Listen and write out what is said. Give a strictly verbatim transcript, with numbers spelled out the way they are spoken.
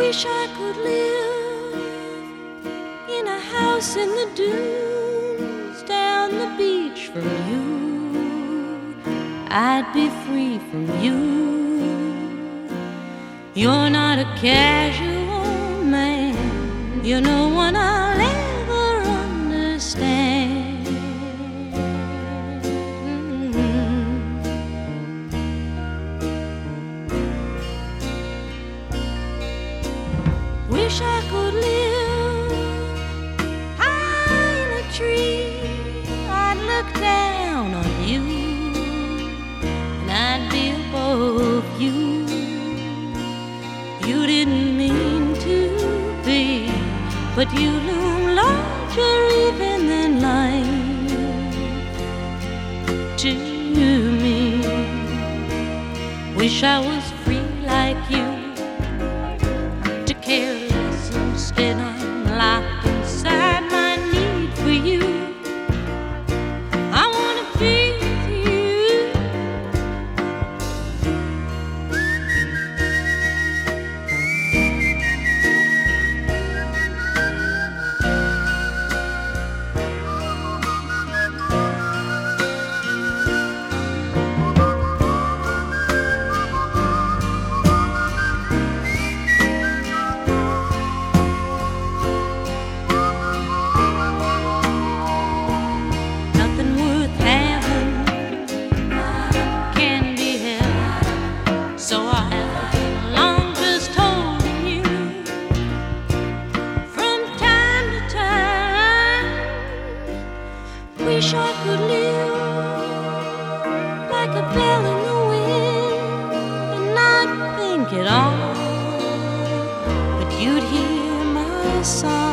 Wish I could live in a house in the dunes down the beach from you. I'd be free from you. You're not a casual man. You're no one I'll ever understand. Wish I could live high in a tree. I'd look down on you, and I'd be above you. You didn't mean to be, but you loom larger even than life to me. Wish I was free like you, to care less instead. I'm locked inside my need for you. I wanna be with you. Nothing worth having can be held, so I have long just holding you from time to time. Wish I could live like a bell in the wind and not think at all, but you'd hear my song